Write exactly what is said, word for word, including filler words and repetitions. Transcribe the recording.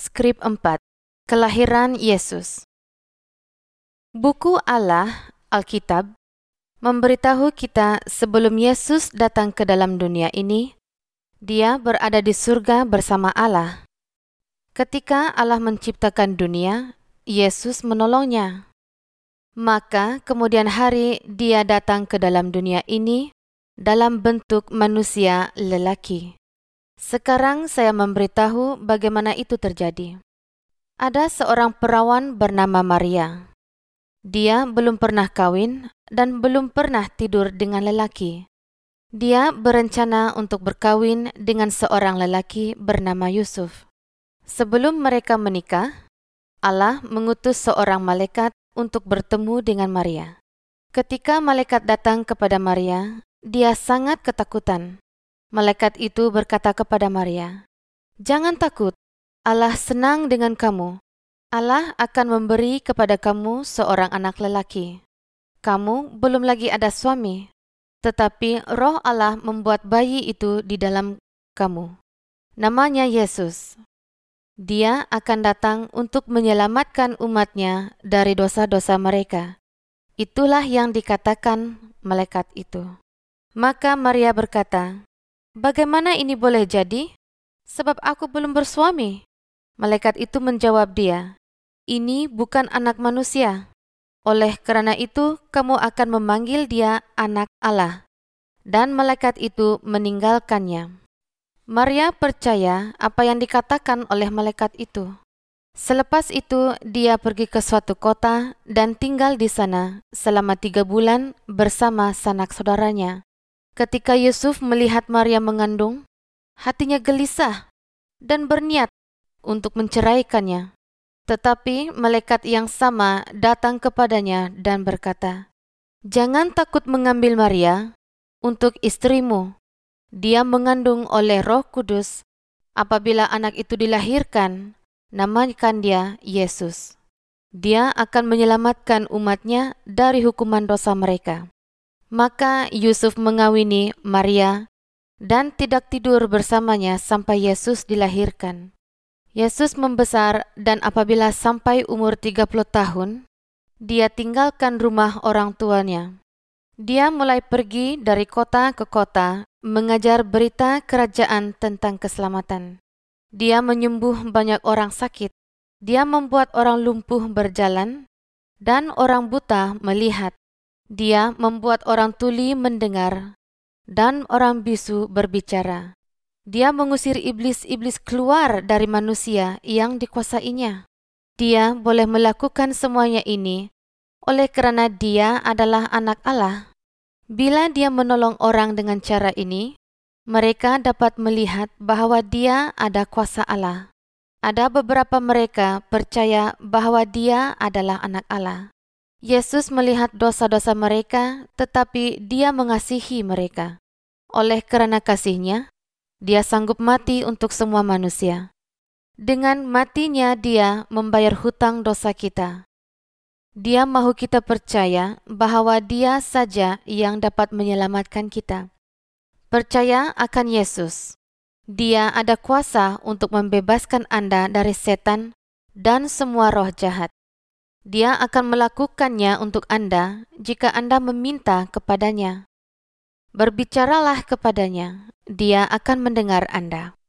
Skrip empat. Kelahiran Yesus. Buku Allah, Alkitab, memberitahu kita sebelum Yesus datang ke dalam dunia ini, Dia berada di surga bersama Allah. Ketika Allah menciptakan dunia, Yesus menolongnya. Maka kemudian hari Dia datang ke dalam dunia ini dalam bentuk manusia lelaki. Sekarang saya memberitahu bagaimana itu terjadi. Ada seorang perawan bernama Maria. Dia belum pernah kawin dan belum pernah tidur dengan lelaki. Dia berencana untuk berkawin dengan seorang lelaki bernama Yusuf. Sebelum mereka menikah, Allah mengutus seorang malaikat untuk bertemu dengan Maria. Ketika malaikat datang kepada Maria, dia sangat ketakutan. Malaikat itu berkata kepada Maria, "Jangan takut, Allah senang dengan kamu. Allah akan memberi kepada kamu seorang anak lelaki. Kamu belum lagi ada suami, tetapi Roh Allah membuat bayi itu di dalam kamu. Namanya Yesus. Dia akan datang untuk menyelamatkan umatnya dari dosa-dosa mereka." Itulah yang dikatakan malaikat itu. Maka Maria berkata, "Bagaimana ini boleh jadi? Sebab aku belum bersuami." Malaikat itu menjawab dia, "Ini bukan anak manusia. Oleh karena itu, kamu akan memanggil dia anak Allah." Dan malaikat itu meninggalkannya. Maria percaya apa yang dikatakan oleh malaikat itu. Selepas itu, dia pergi ke suatu kota dan tinggal di sana selama tiga bulan bersama sanak saudaranya. Ketika Yusuf melihat Maria mengandung, hatinya gelisah dan berniat untuk menceraikannya. Tetapi malaikat yang sama datang kepadanya dan berkata, "Jangan takut mengambil Maria untuk istrimu. Dia mengandung oleh Roh Kudus. Apabila anak itu dilahirkan, namakan dia Yesus. Dia akan menyelamatkan umatnya dari hukuman dosa mereka." Maka Yusuf mengawini Maria dan tidak tidur bersamanya sampai Yesus dilahirkan. Yesus membesar dan apabila sampai umur tiga puluh tahun, dia tinggalkan rumah orang tuanya. Dia mulai pergi dari kota ke kota mengajar berita kerajaan tentang keselamatan. Dia menyembuh banyak orang sakit. Dia membuat orang lumpuh berjalan dan orang buta melihat. Dia membuat orang tuli mendengar dan orang bisu berbicara. Dia mengusir iblis-iblis keluar dari manusia yang dikuasainya. Dia boleh melakukan semuanya ini oleh kerana dia adalah anak Allah. Bila dia menolong orang dengan cara ini, mereka dapat melihat bahwa dia ada kuasa Allah. Ada beberapa mereka percaya bahwa dia adalah anak Allah. Yesus melihat dosa-dosa mereka, tetapi dia mengasihi mereka. Oleh kerana kasih-Nya, dia sanggup mati untuk semua manusia. Dengan matinya dia membayar hutang dosa kita. Dia mahu kita percaya bahwa dia saja yang dapat menyelamatkan kita. Percaya akan Yesus. Dia ada kuasa untuk membebaskan Anda dari setan dan semua roh jahat. Dia akan melakukannya untuk Anda jika Anda meminta kepadanya. Berbicaralah kepadanya, dia akan mendengar Anda.